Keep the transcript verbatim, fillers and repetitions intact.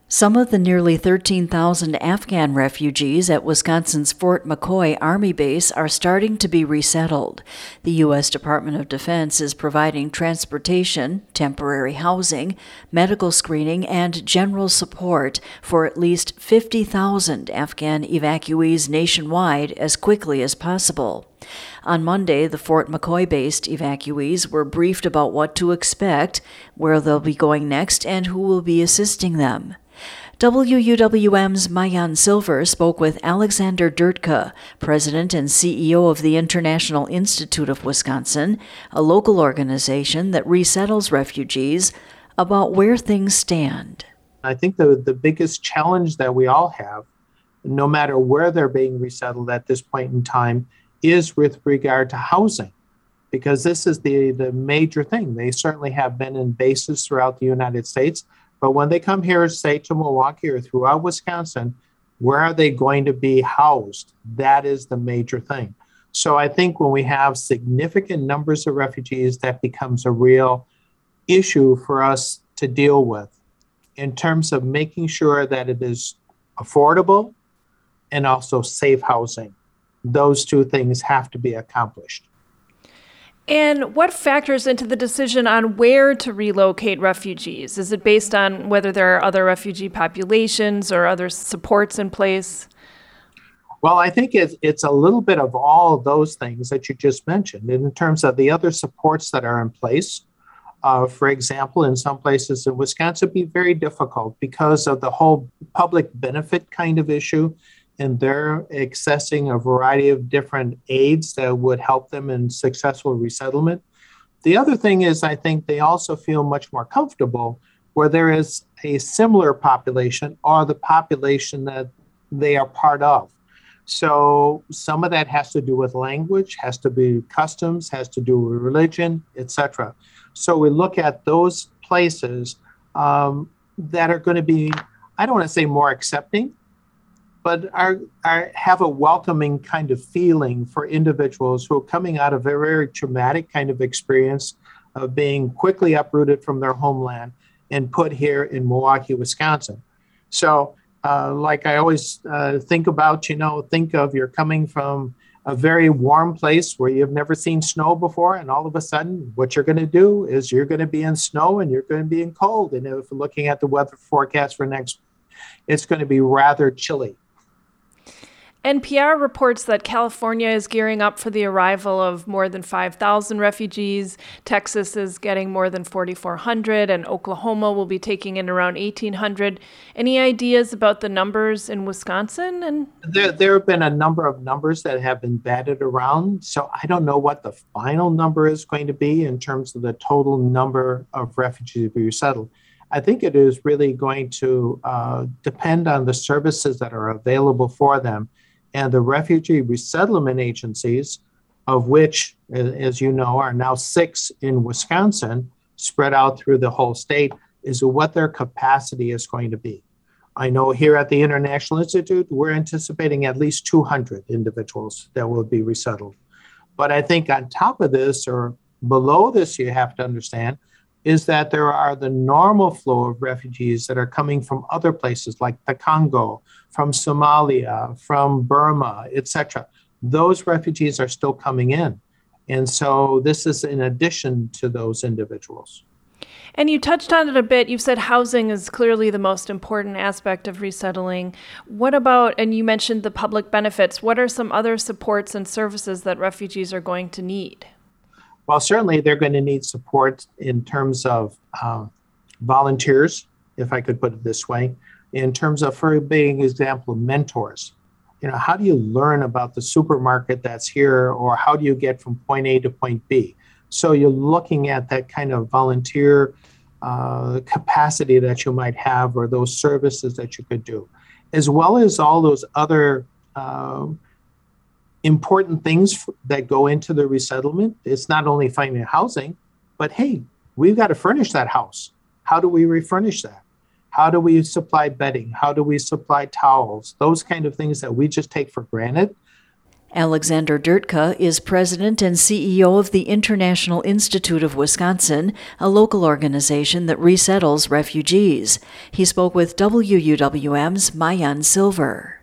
Some of the nearly thirteen thousand Afghan refugees at Wisconsin's Fort McCoy Army Base are starting to be resettled. The U S Department of Defense is providing transportation, temporary housing, medical screening, and general support for at least fifty thousand Afghan evacuees nationwide as quickly as possible. On Monday, the Fort McCoy-based evacuees were briefed about what to expect, where they'll be going next, and who will be assisting them. W U W M's Maayan Silver spoke with Alexander Durtka, president and C E O of the International Institute of Wisconsin, a local organization that resettles refugees, about where things stand. I think the, the biggest challenge that we all have, no matter where they're being resettled at this point in time, is with regard to housing, because this is the, the major thing. They certainly have been in bases throughout the United States, but when they come here, say to Milwaukee or throughout Wisconsin, where are they going to be housed? That is the major thing. So I think when we have significant numbers of refugees, that becomes a real issue for us to deal with in terms of making sure that it is affordable and also safe housing. Those two things have to be accomplished. And what factors into the decision on where to relocate refugees? Is it based on whether there are other refugee populations or other supports in place? Well, I think it's, it's a little bit of all of those things that you just mentioned in terms of the other supports that are in place. Uh, for example, in some places in Wisconsin, it'd be very difficult because of the whole public benefit kind of issue. And they're accessing a variety of different aids that would help them in successful resettlement. The other thing is, I think they also feel much more comfortable where there is a similar population or the population that they are part of. So some of that has to do with language, has to be customs, has to do with religion, et cetera. So we look at those places um, that are going to be, I don't want to say more accepting, but are, are have a welcoming kind of feeling for individuals who are coming out of a very traumatic kind of experience of being quickly uprooted from their homeland and put here in Milwaukee, Wisconsin. So uh, like I always uh, think about, you know, think of you're coming from a very warm place where you've never seen snow before, and all of a sudden what you're going to do is you're going to be in snow and you're going to be in cold. And if we're looking at the weather forecast for next, it's going to be rather chilly. N P R reports that California is gearing up for the arrival of more than five thousand refugees. Texas is getting more than forty-four hundred, and Oklahoma will be taking in around eighteen hundred. Any ideas about the numbers in Wisconsin? And there, there have been a number of numbers that have been batted around, so I don't know what the final number is going to be in terms of the total number of refugees to be resettled. I think it is really going to uh, depend on the services that are available for them. And the refugee resettlement agencies, of which, as you know, are now six in Wisconsin, spread out through the whole state, is what their capacity is going to be. I know here at the International Institute, we're anticipating at least two hundred individuals that will be resettled. But I think on top of this, or below this, you have to understand, is that there are the normal flow of refugees that are coming from other places like the Congo, from Somalia, from Burma, et cetera. Those refugees are still coming in. And so this is in addition to those individuals. And you touched on it a bit. You've said housing is clearly the most important aspect of resettling. What about, and you mentioned the public benefits, what are some other supports and services that refugees are going to need? Well, certainly they're going to need support in terms of uh, volunteers, if I could put it this way, in terms of, for being example, mentors. You know, how do you learn about the supermarket that's here, or how do you get from point A to point B? So you're looking at that kind of volunteer uh, capacity that you might have, or those services that you could do, as well as all those other uh, important things that go into the resettlement. It's not only finding housing, but hey, we've got to furnish that house. How do we refurnish that? How do we supply bedding? How do we supply towels? Those kind of things that we just take for granted. Alexander Dirtka is president and C E O of the International Institute of Wisconsin, a local organization that resettles refugees. He spoke with W U W M's Maayan Silver.